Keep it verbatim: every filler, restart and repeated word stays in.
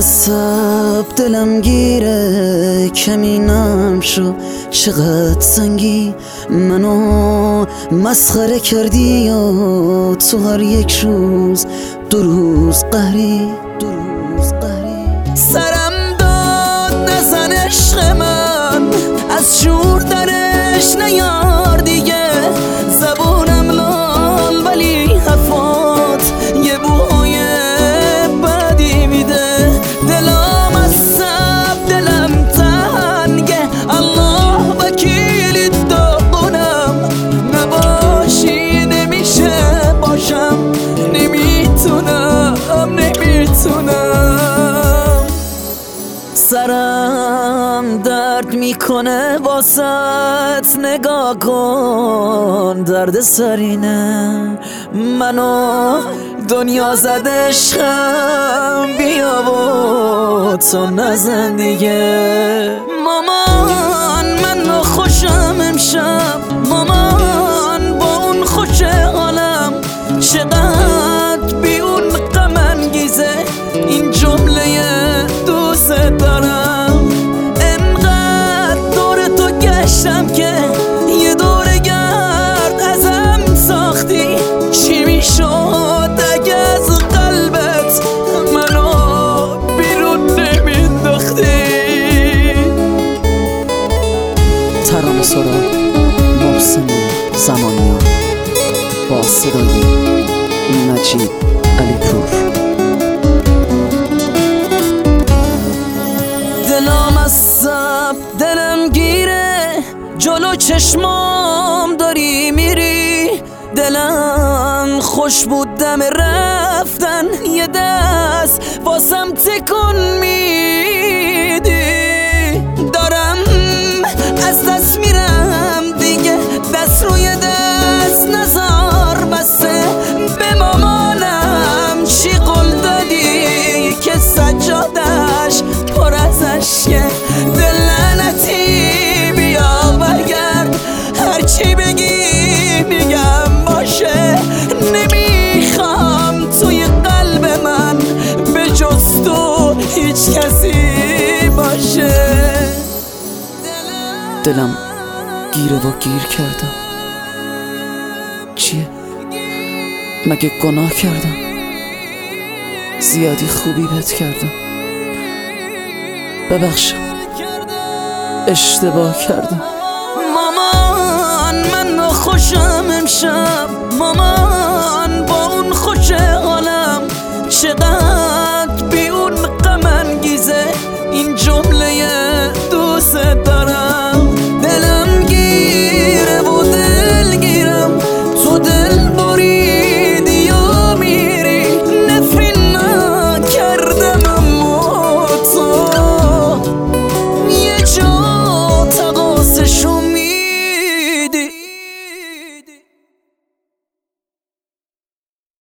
عصب دلم گیره، کمینم شو چقدر سنگی منو مسخره کردی یا تو هر یک روز دو روز قهری دو روز قهری. سرم داد نزن عشق من، از شور درش نیار دیگه، زبونم لال ولی حرفات یه بوهای بدی میده. دلم عصب دلم تنگه، الله وکیلی داغونم، نباشی نمیشه باشم، نمیتونم نمیتونم. سرم درد میکنه واسط، نگاه کن درد سرینه منو دنیا زد عشقم، بیا و تو نزن دیگه. مامان من خوشم امشب، مامان با اون خوش حالم، چقدر بی اون غم انگیزه این جمله دوست دارم. انقدر دور تو گشتم که یه دور گرد ازم ساختی، چی میشد اگه از قلبت منو بیرون نمینداختی. ترانه سرا محسن زمانیان با صدای نجیب علیپور. دلم عصب دلم گیره، جلو چشمام داری میری، دلم خوش بود دم رفتن، یه دست واسم تکون میدی. دارم از دست میرم دیگه، دست روی دست نزار بسه، به مامانم چی قول دادی که سجادش پر از عشقه. دل لعنتی بیا برگرد، هرچی بگی میگم باشه، نمیخوام توی قلب من به جز تو هیچ کسی باشه. دلم گیره و گیر کردم، چیه؟ مگه گناه کردم؟ زیادی خوبی بهت کردم، ببخشم اشتباه کردم. مامان من خوشم امشب، مامان